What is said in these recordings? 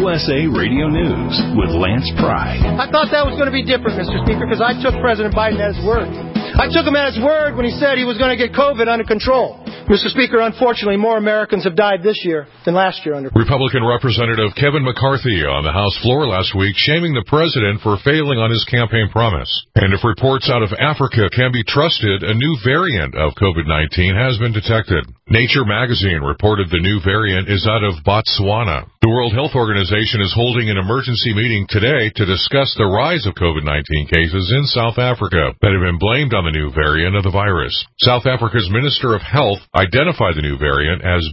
USA Radio News with Lance Pry. I thought that was going to be different, Mr. Speaker, because I took President Biden at his word. I took him at his word when he said he was going to get COVID under control. Mr. Speaker, unfortunately, more Americans have died this year than last year under. Republican Representative Kevin McCarthy on the House floor last week shaming the president for failing on his campaign promise. And if reports out of Africa can be trusted, a new variant of COVID-19 has been detected. Nature magazine reported the new variant is out of Botswana. The World Health Organization is holding an emergency meeting today to discuss the rise of COVID-19 cases in South Africa that have been blamed on the new variant of the virus. South Africa's Minister of Health identified the new variant as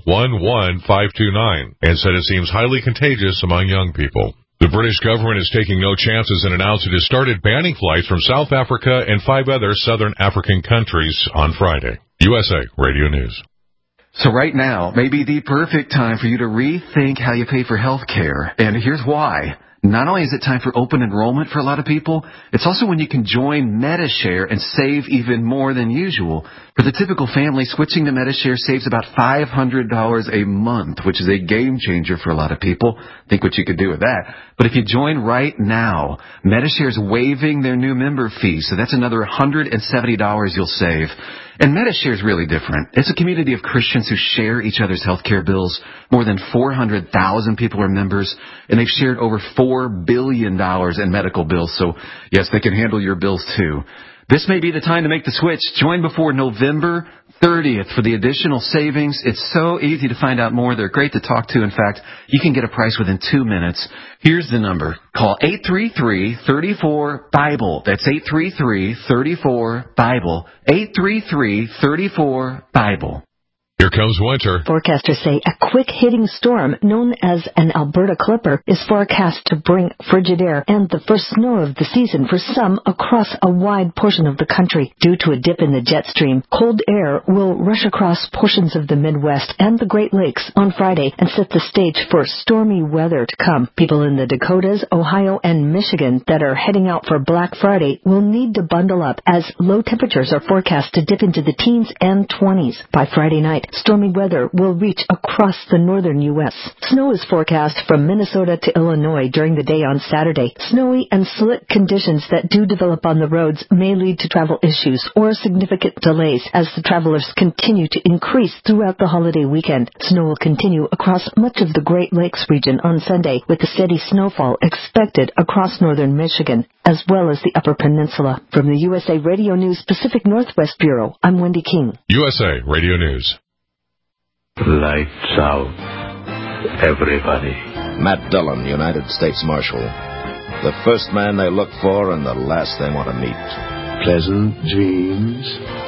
B11529 and said it seems highly contagious among young people. The British government is taking no chances and announced it has started banning flights from South Africa and 5 other southern African countries on Friday. USA Radio News. So right now may be the perfect time for you to rethink how you pay for health care. And here's why. Not only is it time for open enrollment for a lot of people, it's also when you can join Medi-Share and save even more than usual. For the typical family, switching to Medi-Share saves about $500 a month, which is a game changer for a lot of people. Think what you could do with that. But if you join right now, Medi-Share is waiving their new member fee, so that's another $170 you'll save. And Medi-Share is really different. It's a community of Christians who share each other's health care bills. More than 400,000 people are members, and they've shared over $4 billion in medical bills. So, yes, they can handle your bills, too. This may be the time to make the switch. Join before November 30th for the additional savings. It's so easy to find out more. They're great to talk to. In fact, you can get a price within 2 minutes. Here's the number. Call 833-34-BIBLE. That's 833-34-BIBLE. 833-34-BIBLE. Here comes winter. Forecasters say a quick-hitting storm known as an Alberta Clipper is forecast to bring frigid air and the first snow of the season for some across a wide portion of the country. Due to a dip in the jet stream, cold air will rush across portions of the Midwest and the Great Lakes on Friday and set the stage for stormy weather to come. People in the Dakotas, Ohio, and Michigan that are heading out for Black Friday will need to bundle up as low temperatures are forecast to dip into the teens and 20s. By Friday night, stormy weather will reach across the northern U.S. Snow is forecast from Minnesota to Illinois during the day on Saturday. Snowy and slick conditions that do develop on the roads may lead to travel issues or significant delays as the travelers continue to increase throughout the holiday weekend. Snow will continue across much of the Great Lakes region on Sunday, with a steady snowfall expected across northern Michigan, as well as the Upper Peninsula. From the USA Radio News Pacific Northwest Bureau, I'm Wendy King. USA Radio News. Lights out, everybody. Matt Dillon, United States Marshal. The first man they look for and the last they want to meet. Pleasant dreams.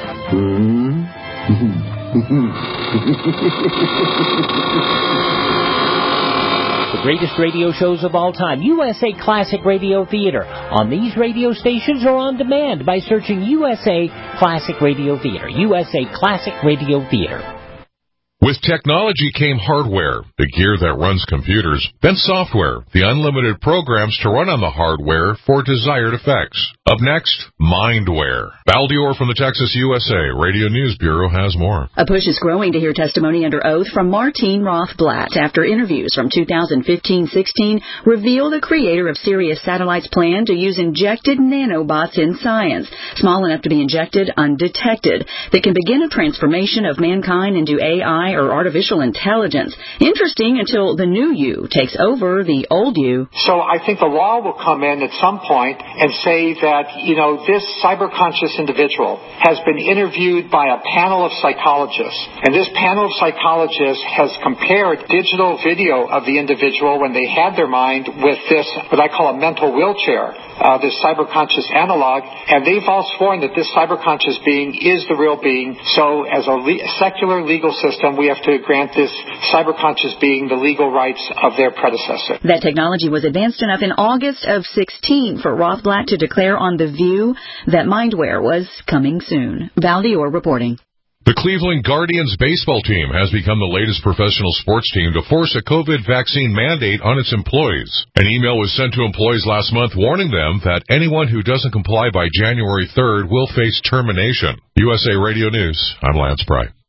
The greatest radio shows of all time, USA Classic Radio Theater, on these radio stations or on demand by searching USA Classic Radio Theater. USA Classic Radio Theater. With technology came hardware, the gear that runs computers, then software, the unlimited programs to run on the hardware for desired effects. Up next, Mindware. Val Dior from the Texas USA Radio News Bureau has more. A push is growing to hear testimony under oath from Martine Rothblatt after interviews from 2015-16 reveal the creator of Sirius Satellite's plan to use injected nanobots in science, small enough to be injected undetected, that can begin a transformation of mankind into AI or artificial intelligence. Interesting until the new you takes over the old you. So I think the law will come in at some point and say that, this cyber-conscious individual has been interviewed by a panel of psychologists. And this panel of psychologists has compared digital video of the individual when they had their mind with this, what I call a mental wheelchair, this cyber-conscious analog. And they've all sworn that this cyber-conscious being is the real being. So as a secular legal system, we have to grant this cyber-conscious being the legal rights of their predecessor. That technology was advanced enough in August of 16 for Rothblatt to declare on The View that Mindware was coming soon. Val Dior reporting. The Cleveland Guardians baseball team has become the latest professional sports team to force a COVID vaccine mandate on its employees. An email was sent to employees last month warning them that anyone who doesn't comply by January 3rd will face termination. USA Radio News, I'm Lance Pry.